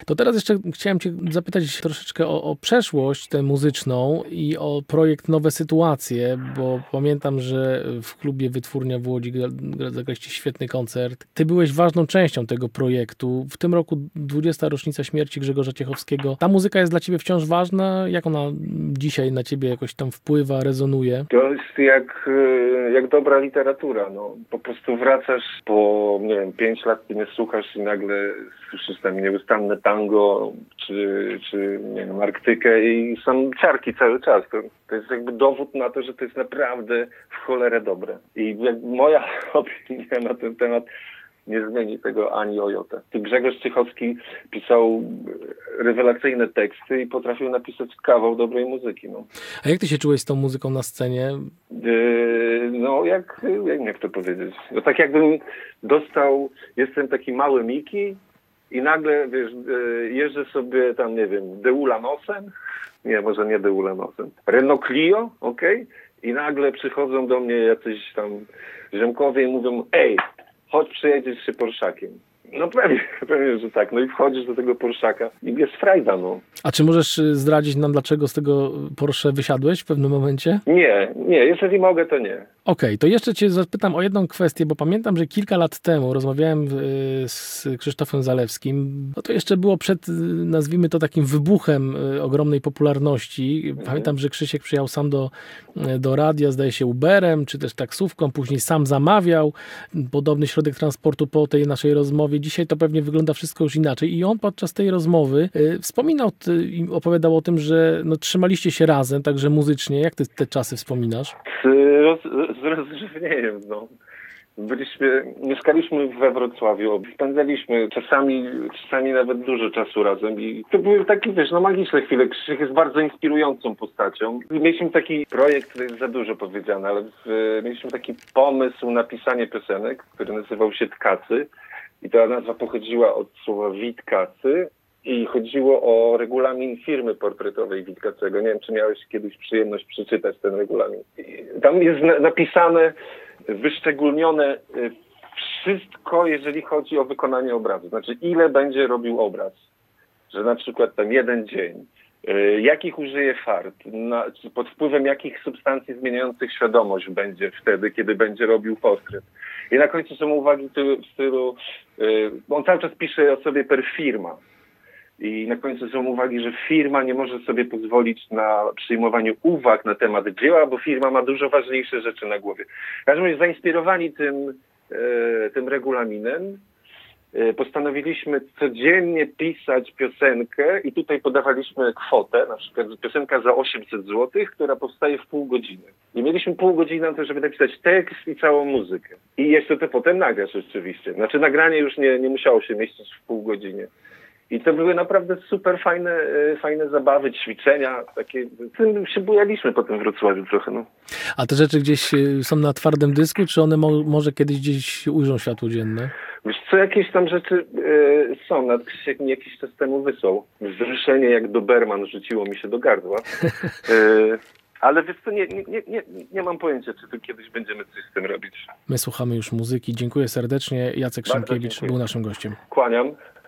To teraz jeszcze chciałem cię zapytać troszeczkę o przeszłość tę muzyczną i o projekt Nowe Sytuacje, bo pamiętam, że w klubie Wytwórnia w Łodzi zagraliście świetny koncert. Ty byłeś ważną częścią tego projektu. W tym roku 20. rocznica śmierci Grzegorza Ciechowskiego. Ta muzyka jest dla ciebie wciąż ważna? Jak ona dzisiaj na ciebie jakoś tam wpływa, rezonuje? To jest jak dobra literatura. No. Po prostu wracasz po, nie wiem, 5 lat, ty mnie słuchasz i nagle słyszysz tam nieustanne tango, czy nie wiem, Arktykę i są ciarki cały czas. To jest jakby dowód na to, że to jest naprawdę w cholerę dobre. I moja opinia na ten temat nie zmieni tego ani o jotę. Grzegorz Ciechowski pisał rewelacyjne teksty i potrafił napisać kawał dobrej muzyki. No. A jak ty się czułeś z tą muzyką na scenie? No, jak to powiedzieć? No, tak jakbym jestem taki mały Miki i nagle, wiesz, jeżdżę sobie tam, nie wiem, Deulanosem? Nie, może nie Deulanosem. Renault Clio, okej? I nagle przychodzą do mnie jacyś tam ziomkowie i mówią, ej, chodź, przyjedziesz się Porszakiem. No pewnie, że tak. No i wchodzisz do tego Porszaka i jest frajda, no. A czy możesz zdradzić nam, dlaczego z tego Porsche wysiadłeś w pewnym momencie? Nie, jeżeli mogę, to nie. Okej, to jeszcze cię zapytam o jedną kwestię, bo pamiętam, że kilka lat temu rozmawiałem z Krzysztofem Zalewskim. No to jeszcze było przed, nazwijmy to, takim wybuchem ogromnej popularności. Pamiętam, że Krzysiek przyjechał sam do radia, zdaje się Uberem, czy też taksówką, później sam zamawiał podobny środek transportu po tej naszej rozmowie. Dzisiaj to pewnie wygląda wszystko już inaczej. I on podczas tej rozmowy wspominał i opowiadał o tym, że no, trzymaliście się razem, także muzycznie. Jak ty te czasy wspominasz? Z rozrzewnieniem, no. Mieszkaliśmy we Wrocławiu, spędzaliśmy czasami nawet dużo czasu razem i to były takie, wiesz, no magiczne chwile. Krzysiek jest bardzo inspirującą postacią. Mieliśmy taki projekt, to jest za dużo powiedziane, ale mieliśmy taki pomysł na pisanie piosenek, który nazywał się Tkacy i ta nazwa pochodziła od słowa Witkacy i chodziło o regulamin firmy portretowej Witkacego. Nie wiem, czy miałeś kiedyś przyjemność przeczytać ten regulamin. Tam jest napisane, wyszczególnione wszystko, jeżeli chodzi o wykonanie obrazu. Znaczy, ile będzie robił obraz. Że na przykład tam 1 dzień. Jakich użyje farb. Pod wpływem jakich substancji zmieniających świadomość będzie wtedy, kiedy będzie robił portret. I na końcu są uwagi w stylu... on cały czas pisze o sobie per firma. I na końcu są uwagi, że firma nie może sobie pozwolić na przyjmowaniu uwag na temat dzieła, bo firma ma dużo ważniejsze rzeczy na głowie. W każdym razie zainspirowani tym regulaminem postanowiliśmy codziennie pisać piosenkę i tutaj podawaliśmy kwotę, na przykład piosenka za 800 zł, która powstaje w pół godziny. I mieliśmy pół godziny na to, żeby napisać tekst i całą muzykę. I jeszcze to potem nagrasz oczywiście. Znaczy nagranie już nie musiało się mieścić w pół godziny. I to były naprawdę super fajne zabawy, ćwiczenia, takie. Tym się bujaliśmy po tym Wrocławiu trochę. No. A te rzeczy gdzieś są na twardym dysku, czy one może kiedyś gdzieś ujrzą światło dzienne? Wiesz co, jakieś tam rzeczy są. Nawet Krzysiek mi jakiś czas temu wysłał. Wzruszenie jak Doberman rzuciło mi się do gardła. Ale wiesz co, nie mam pojęcia, czy tu kiedyś będziemy coś z tym robić. My słuchamy już muzyki. Dziękuję serdecznie. Jacek Szymkiewicz był naszym gościem. Kłaniam.